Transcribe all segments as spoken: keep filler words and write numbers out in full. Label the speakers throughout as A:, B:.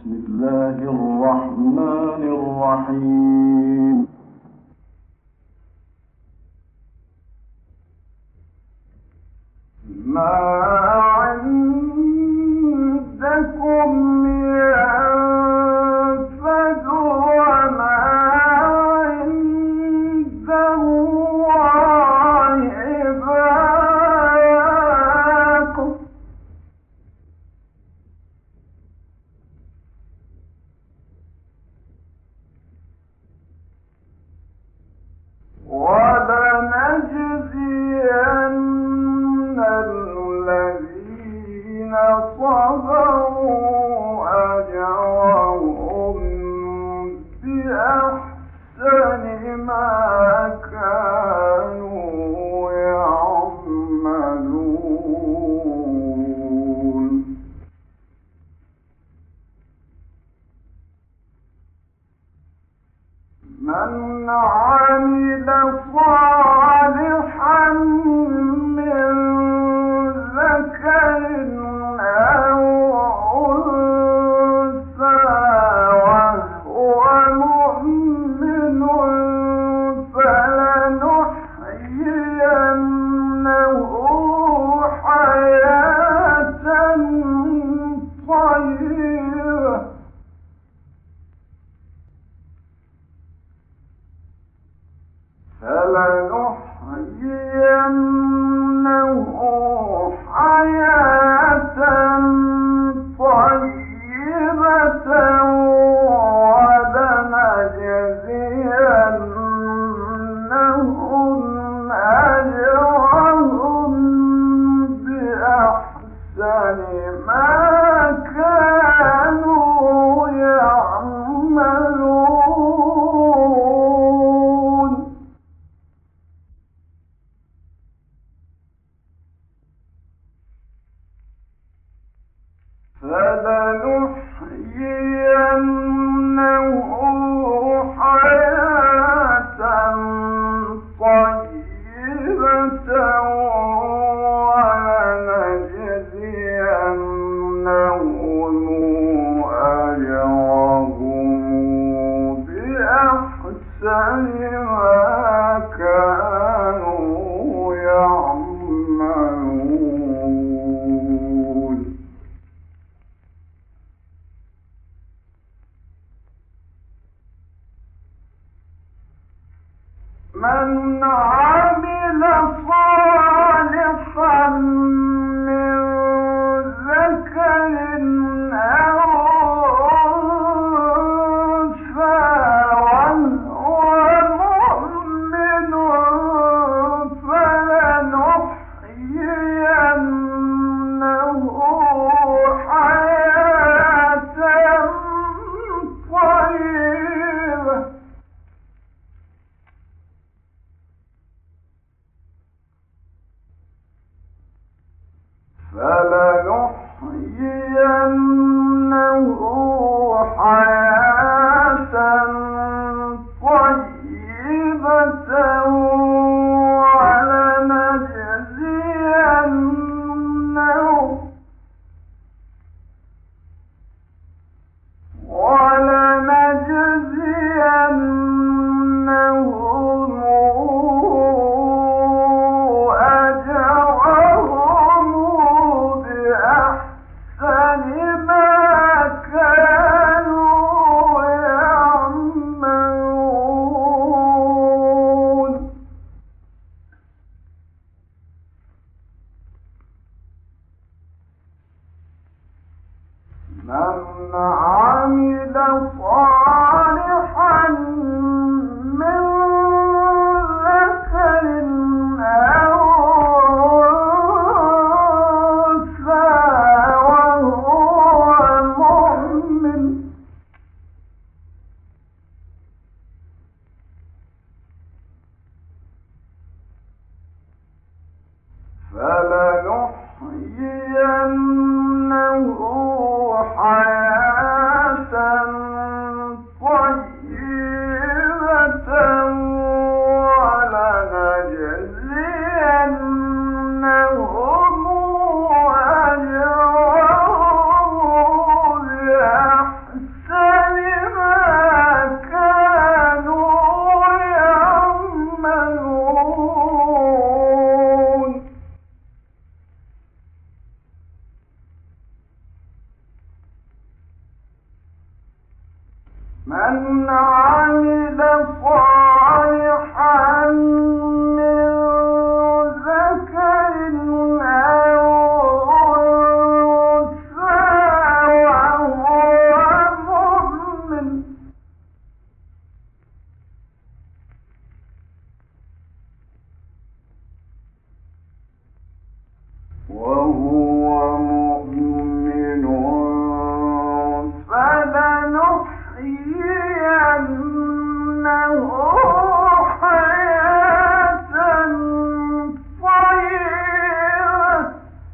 A: الله الرحمن الرحيم. ما عندكم ينفد وما عند الله باق. ولنجزين الذين صبروا أجرهم بأحسن ما كانوا يعملون. من عمل صالحا من ذكر أو أنثى وهو مؤمن فلنحيينه حياة طيبة فلنحيينه حياة طيبة ولنجزينهم أجرهم بأحسن ما كانوا يعملون. فلنحيينه حياة طيبة ولنجزينهم أجرهم بأحسن ما كانوا يعملون. من عمل صالحا من ذكر أو أنثى وهو مؤمن فلنحيينه حياة طيبة فلنحيينه حياة طيبة ولنجزينهم ولنجزينهم أجرهم بأحسن ما كانوا يعملون. من عمل صالحا من ذكر أو أنثى وهو مؤمن فلنحيينه حياة طيبة من عمل صالحا من ذكر أو أنثى وهو مؤمن وهو مؤمن فلنحيينه حياة طيبة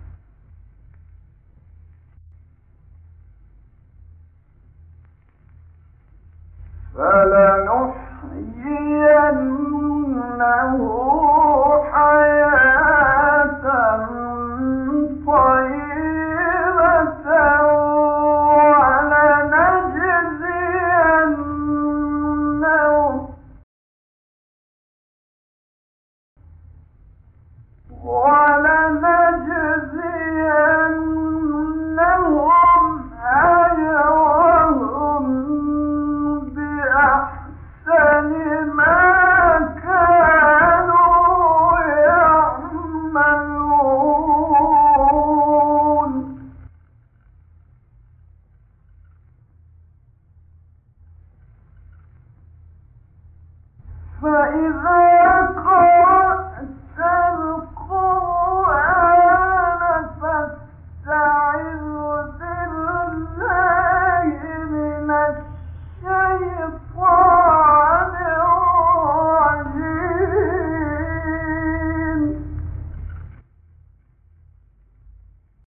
A: فلنحيينه حياة طيبة ولنجزينهم ولنجزينهم أجرهم بأحسن ما كانوا يعملون فإذا